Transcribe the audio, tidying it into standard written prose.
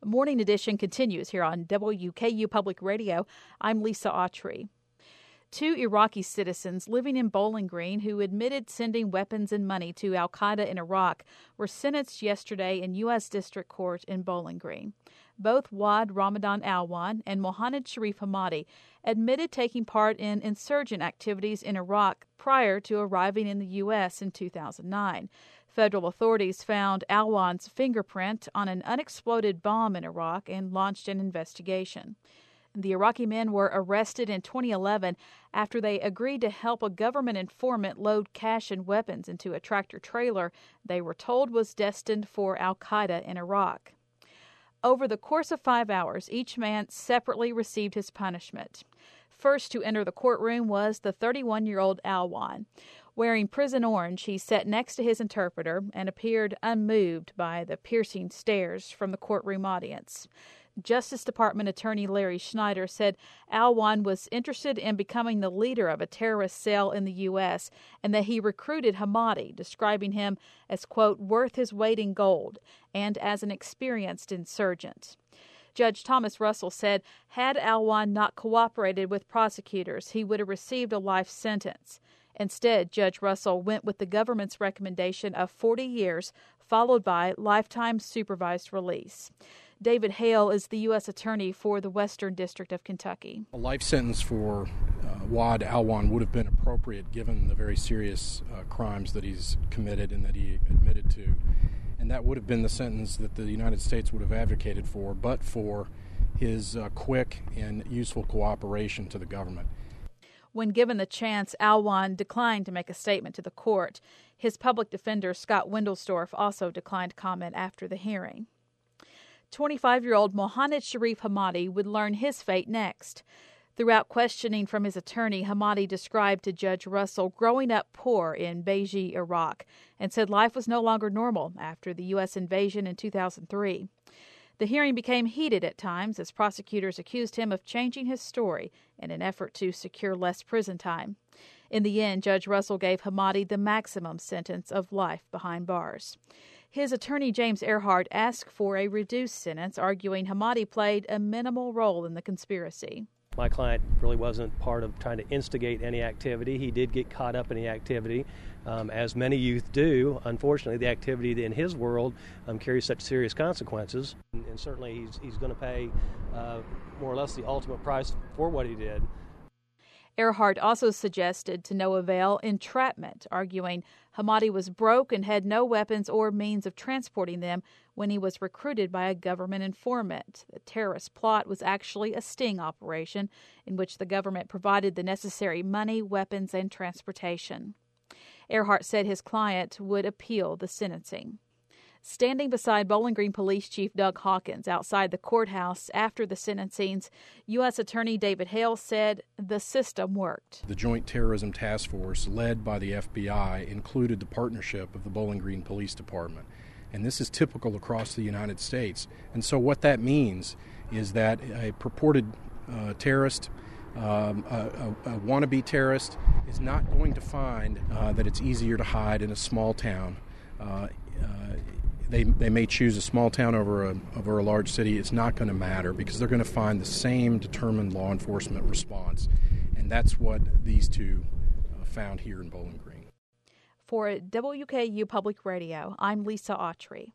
Morning Edition continues here on WKU Public Radio. I'm Lisa Autry. Two Iraqi citizens living in Bowling Green who admitted sending weapons and money to al-Qaeda in Iraq were sentenced yesterday in U.S. District Court in Bowling Green. Both Wad Ramadan Alwan and Mohanad Sharif Hamadi admitted taking part in insurgent activities in Iraq prior to arriving in the U.S. in 2009. Federal authorities found Alwan's fingerprint on an unexploded bomb in Iraq and launched an investigation. The Iraqi men were arrested in 2011 after they agreed to help a government informant load cash and weapons into a tractor-trailer they were told was destined for al-Qaeda in Iraq. Over the course of 5 hours, each man separately received his punishment. First to enter the courtroom was the 31-year-old Alwan. Wearing prison orange, he sat next to his interpreter and appeared unmoved by the piercing stares from the courtroom audience. Justice Department Attorney Larry Schneider said Alwan was interested in becoming the leader of a terrorist cell in the U.S. and that he recruited Hamadi, describing him as, quote, worth his weight in gold and as an experienced insurgent. Judge Thomas Russell said had Alwan not cooperated with prosecutors, he would have received a life sentence. Instead, Judge Russell went with the government's recommendation of 40 years, followed by lifetime supervised release. David Hale is the U.S. Attorney for the Western District of Kentucky. A life sentence for Wad Alwan would have been appropriate given the very serious crimes that he's committed and that he admitted to. And that would have been the sentence that the United States would have advocated for, but for his quick and useful cooperation to the government. When given the chance, Alwan declined to make a statement to the court. His public defender, Scott Wendelsdorf, also declined comment after the hearing. 25-year-old Mohanad Sharif Hamadi would learn his fate next. Throughout questioning from his attorney, Hamadi described to Judge Russell growing up poor in Beiji, Iraq, and said life was no longer normal after the U.S. invasion in 2003. The hearing became heated at times as prosecutors accused him of changing his story in an effort to secure less prison time. In the end, Judge Russell gave Hamadi the maximum sentence of life behind bars. His attorney, James Earhart, asked for a reduced sentence, arguing Hamadi played a minimal role in the conspiracy. My client really wasn't part of trying to instigate any activity. He did get caught up in the activity, as many youth do. Unfortunately, the activity in his world carries such serious consequences. And certainly he's going to pay more or less the ultimate price for what he did. Earhart also suggested to no avail entrapment, arguing Hamadi was broke and had no weapons or means of transporting them when he was recruited by a government informant. The terrorist plot was actually a sting operation in which the government provided the necessary money, weapons, and transportation. Earhart said his client would appeal the sentencing. Standing beside Bowling Green Police Chief Doug Hawkins outside the courthouse after the sentencings, U.S. Attorney David Hale said the system worked. The Joint Terrorism Task Force, led by the FBI, included the partnership of the Bowling Green Police Department. And this is typical across the United States. And so what that means is that a purported terrorist, a wannabe terrorist, is not going to find that it's easier to hide in a small town. They may choose a small town over a large city. It's not going to matter because they're going to find the same determined law enforcement response. And that's what these two found here in Bowling Green. For WKU Public Radio, I'm Lisa Autry.